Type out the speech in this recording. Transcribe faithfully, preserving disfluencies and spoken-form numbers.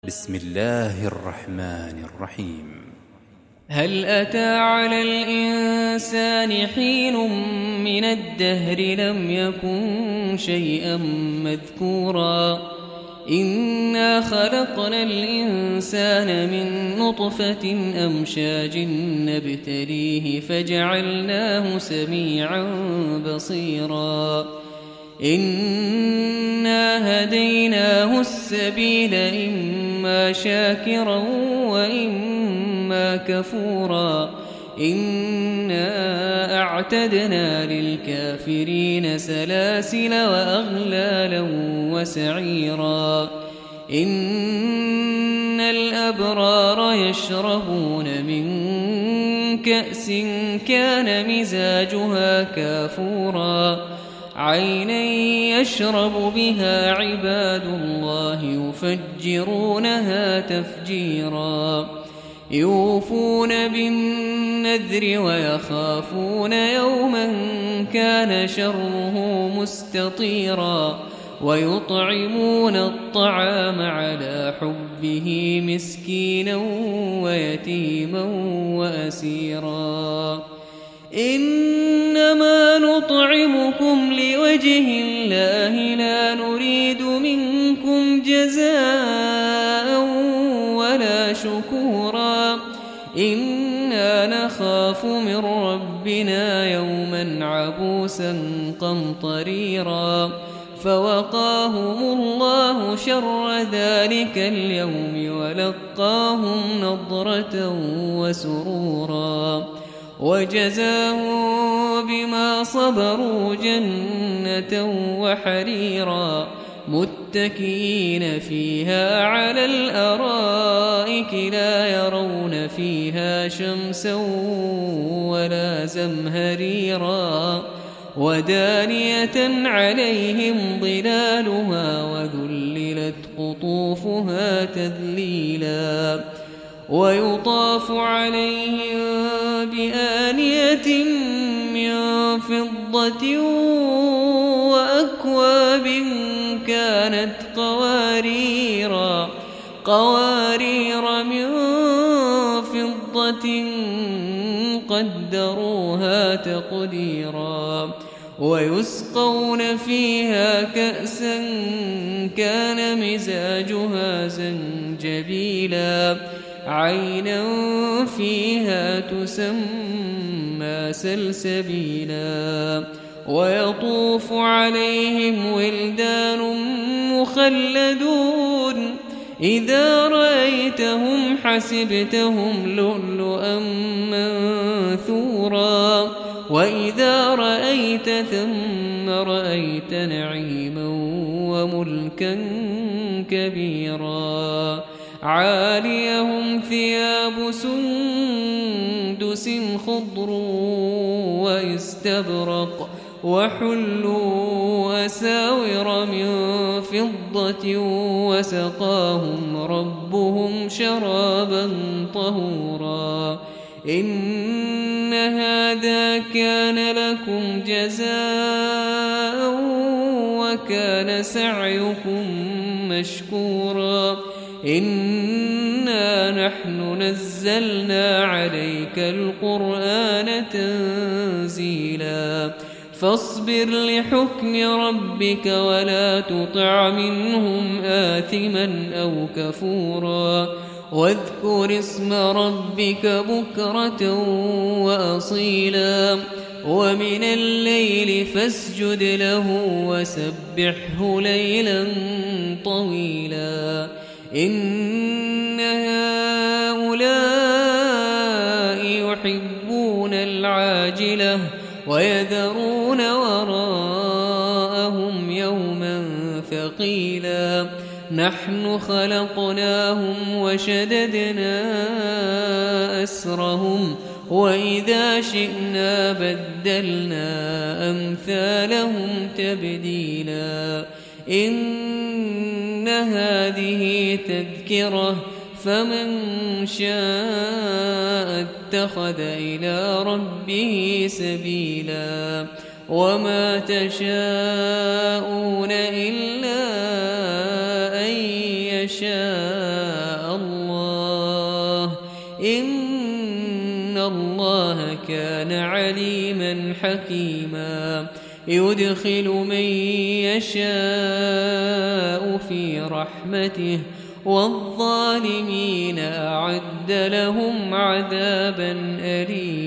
بسم الله الرحمن الرحيم. هل أتى على الإنسان حين من الدهر لم يكن شيئا مذكورا إنا خلقنا الإنسان من نطفة أمشاج نبتليه فجعلناه سميعا بصيرا إنا هديناه السبيل إما شاكرا وإما كفورا إنا أعتدنا للكافرين سلاسل وأغلالا وسعيرا إن الأبرار يشربون من كأس كان مزاجها كافورا عينا يشرب بها عباد الله يفجرونها تفجيرا يوفون بالنذر ويخافون يوما كان شره مستطيرا ويطعمون الطعام على حبه مسكينا ويتيما وأسيرا إنما نطعمكم لوجه الله لا نريد منكم جزاء ولا شكورا إنا نخاف من ربنا يوما عبوسا قمطريرا فوقاهم الله شر ذلك اليوم ولقاهم نضرة وسرورا وجزاهم بما صبروا جنة وحريرا متكئين فيها على الأرائك لا يرون فيها شمسا ولا زمهريرا ودانية عليهم ظلالها وذللت قطوفها تذليلا ويطاف عليهم بآنية من فضة وأكواب كانت قواريرا قوارير من فضة قدروها تقديرا ويسقون فيها كأسا كان مزاجها زنجبيلا عينا فيها تسمى سلسبيلا ويطوف عليهم ولدان مخلدون إذا رأيتهم حسبتهم لؤلؤا منثورا وإذا رأيت ثم رأيت نعيما وملكا كبيرا عاليهم ثياب سندس خضر واستبرق وحلوا أساور من فضة وسقاهم ربهم شرابا طهورا إن هذا كان لكم جزاء وكان سعيكم مشكورا إنا نحن نزلنا عليك القرآن تنزيلا فاصبر لحكم ربك ولا تطع منهم آثما أو كفورا واذكر اسم ربك بكرة وأصيلا ومن الليل فاسجد له وسبحه ليلا طويلا إن هؤلاء يحبون العاجلة ويذرون وراءهم يوما ثقيلا نحن خلقناهم وشددنا أسرهم وإذا شئنا بدلنا أمثالهم تبديلا إن هذه تذكرة فمن شاء اتخذ إلى ربه سبيلا وما تشاءون إلا أن يشاء إن الله كان عليما حكيما يدخل من يشاء في رحمته والظالمين أعد لهم عذابا أليما